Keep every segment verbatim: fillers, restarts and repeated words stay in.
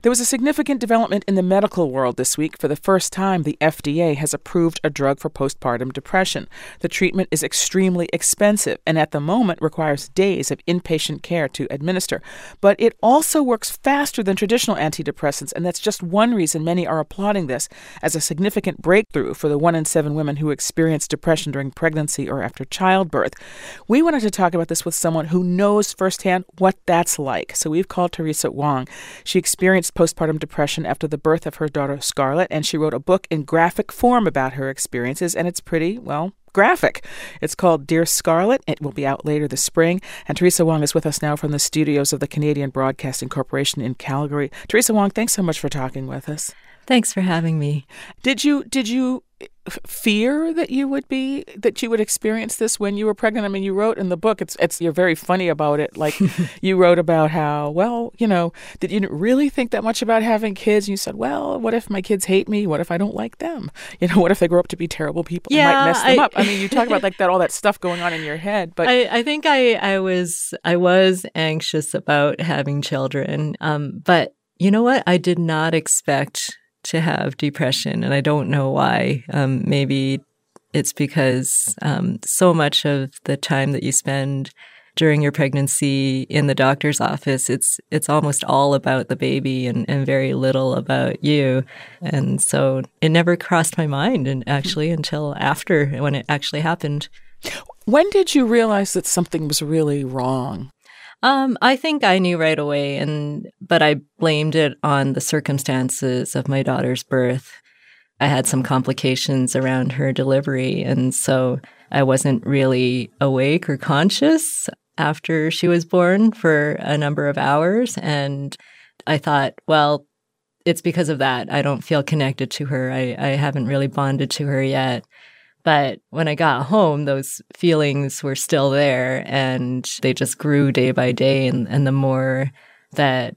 There was a significant development in the medical world this week. For the first time, the F D A has approved a drug for postpartum depression. The treatment is extremely expensive and at the moment requires days of inpatient care to administer. But it also works faster than traditional antidepressants, and that's just one reason many are applauding this as a significant breakthrough for the one in seven women who experience depression during pregnancy or after childbirth. We wanted to talk about this with someone who knows firsthand what that's like. So we've called Teresa Wong. She experienced postpartum depression after the birth of her daughter Scarlett, and she wrote a book in graphic form about her experiences, and it's pretty, well, graphic. It's called Dear Scarlett. It will be out later this spring. And Teresa Wong is with us now from the studios of the Canadian Broadcasting Corporation in Calgary. Teresa Wong, thanks so much for talking with us. Thanks for having me. Did you did you fear that you would be that you would experience this when you were pregnant? I mean, you wrote in the book, it's it's you're very funny about it. Like you wrote about how, well, you know, did you really think that much about having kids? And you said, well, what if my kids hate me? What if I don't like them? You know, what if they grow up to be terrible people? Yeah, I might mess them I, up. I mean, you talk about like that all that stuff going on in your head. But I, I think I I was I was anxious about having children. Um, but you know what? I did not expect to have depression, and I don't know why. Um, maybe it's because um, so much of the time that you spend during your pregnancy in the doctor's office, it's it's almost all about the baby and, and very little about you. And so it never crossed my mind, and actually until after, when it actually happened. When did you realize that something was really wrong? Um, I think I knew right away, and but I blamed it on the circumstances of my daughter's birth. I had some complications around her delivery, and so I wasn't really awake or conscious after she was born for a number of hours. And I thought, well, it's because of that. I don't feel connected to her. I, I haven't really bonded to her yet. But when I got home, those feelings were still there, and they just grew day by day. And, and the more that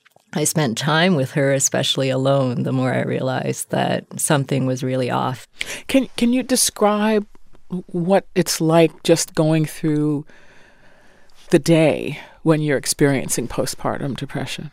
I spent time with her, especially alone, the more I realized that something was really off. Can can you describe what it's like just going through the day when you're experiencing postpartum depression?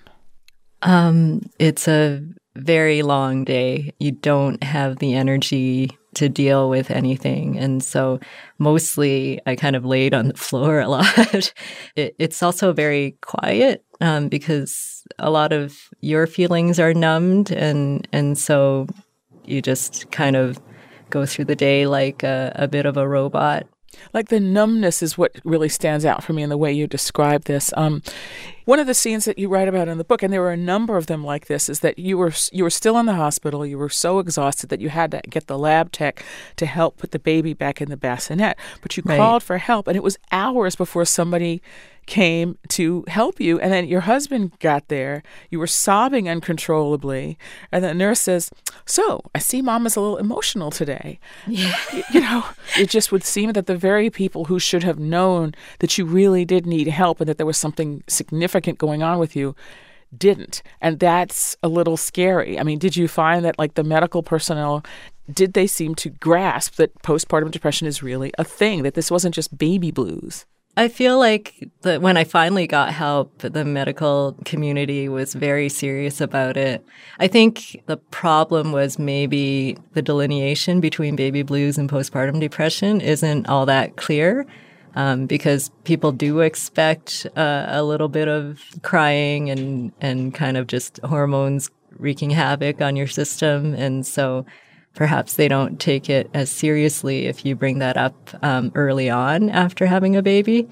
Um, it's a very long day. You don't have the energy to deal with anything. And so mostly I kind of laid on the floor a lot. it, it's also very quiet um, because a lot of your feelings are numbed. And, and so you just kind of go through the day like a, a bit of a robot. Like the numbness is what really stands out for me in the way you describe this. Um, one of the scenes that you write about in the book, and there were a number of them like this, is that you were you were still in the hospital. You were so exhausted that you had to get the lab tech to help put the baby back in the bassinet. But you Right. called for help, and it was hours before somebody came to help you. And then your husband got there. You were sobbing uncontrollably. And the nurse says, so I see Mom is a little emotional today. Yeah. You, you know, it just would seem that the very people who should have known that you really did need help and that there was something significant going on with you didn't. And that's a little scary. I mean, did you find that like the medical personnel, did they seem to grasp that postpartum depression is really a thing, that this wasn't just baby blues? I feel like that when I finally got help, the medical community was very serious about it. I think the problem was maybe the delineation between baby blues and postpartum depression isn't all that clear um, because people do expect uh, a little bit of crying and, and kind of just hormones wreaking havoc on your system. And so perhaps they don't take it as seriously if you bring that up um, early on after having a baby.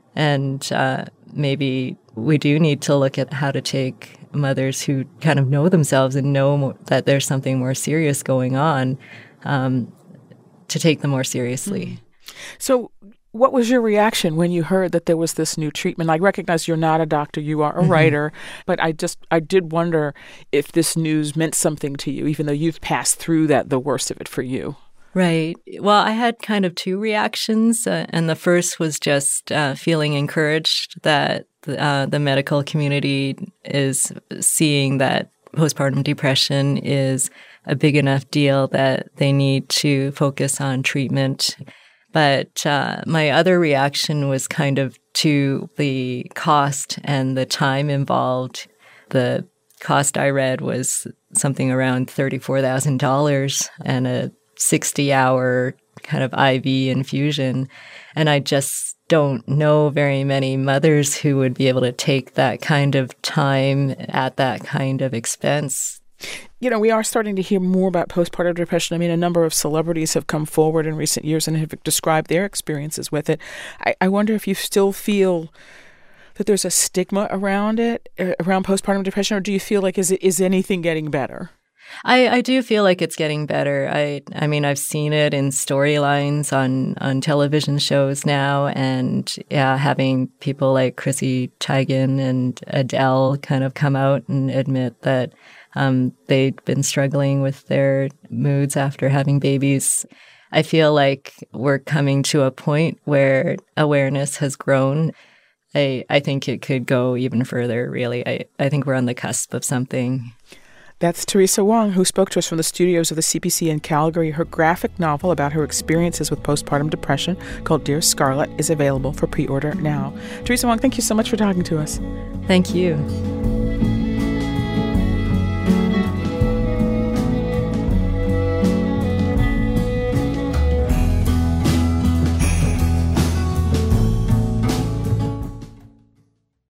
And uh, maybe we do need to look at how to take mothers who kind of know themselves and know more, that there's something more serious going on um, to take them more seriously. So what was your reaction when you heard that there was this new treatment? I recognize you're not a doctor, you are a mm-hmm. writer, but I just, I did wonder if this news meant something to you, even though you've passed through that, the worst of it for you. Right. Well, I had kind of two reactions, uh, and the first was just uh, feeling encouraged that uh, the medical community is seeing that postpartum depression is a big enough deal that they need to focus on treatment. But uh, my other reaction was kind of to the cost and the time involved, the cost I read was something around thirty-four thousand dollars and a sixty-hour kind of I V infusion. And I just don't know very many mothers who would be able to take that kind of time at that kind of expense. You know, we are starting to hear more about postpartum depression. I mean, a number of celebrities have come forward in recent years and have described their experiences with it. I, I wonder if you still feel that there's a stigma around it, around postpartum depression, or do you feel like is it, is anything getting better? I, I do feel like it's getting better. I I mean, I've seen it in storylines on, on television shows now, and yeah, having people like Chrissy Teigen and Adele kind of come out and admit that um, they'd been struggling with their moods after having babies. I feel like we're coming to a point where awareness has grown. I, I think it could go even further, really. I, I think we're on the cusp of something. That's Teresa Wong, who spoke to us from the studios of the C B C in Calgary. Her graphic novel about her experiences with postpartum depression, called Dear Scarlett, is available for pre-order now. Teresa Wong, thank you so much for talking to us. Thank you.